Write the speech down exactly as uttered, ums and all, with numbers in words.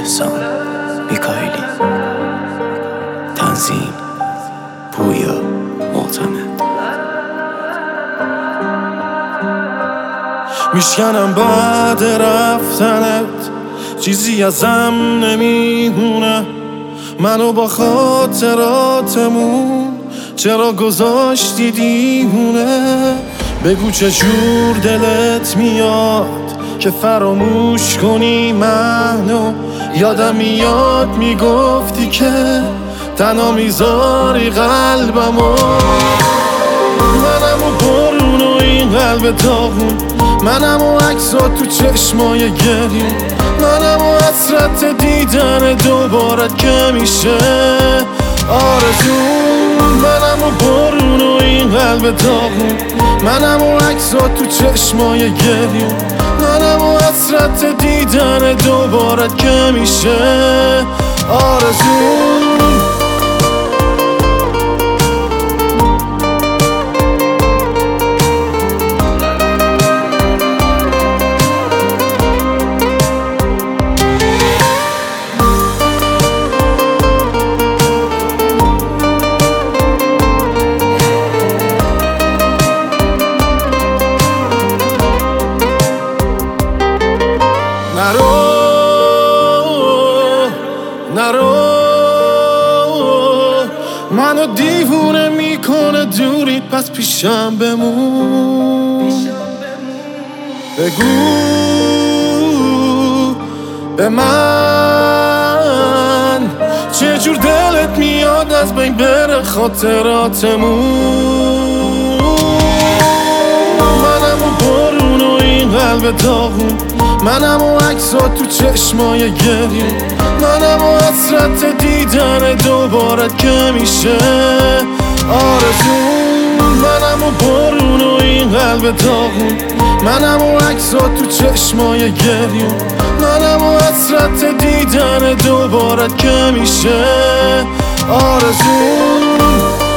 احسان میکائیلی، تنظیم پویا معتمد. میشکنم بعد رفتنت، چیزی ازم نمیمونه. منو با خاطراتمون چرا گذاشتی دیوونه؟ بگو چجور دلت میاد که فراموش کنی منو. یادم میاد میگفتی که تنها میذاری قلبمو. منم و بارون و این قلب داغون، منم و عکسات تو چشمای گریون، منم و حسرت دیدن دوبارت که میشه آرزون. منم و بارون و این قلب داغون، منم و عکسات تو چشمای گریون، منم و حسرت دیدن دوبارت که میشه آرزون. نرو نرو منو دیوونه میکنه دوریت، پس پیشم بمون. بگو به من چجور دلت میاد از بین بره خاطراتمون. منم و بارون و این قلب داغون، منم و عکسات تو چشمای گریون، منم و حسرت دیدن دوبارت که میشه آرزون. منم و بارون و این قلب داغون، منم و عکسات تو چشمای گریون، منم و حسرت دیدن دوبارت که میشه آرزون.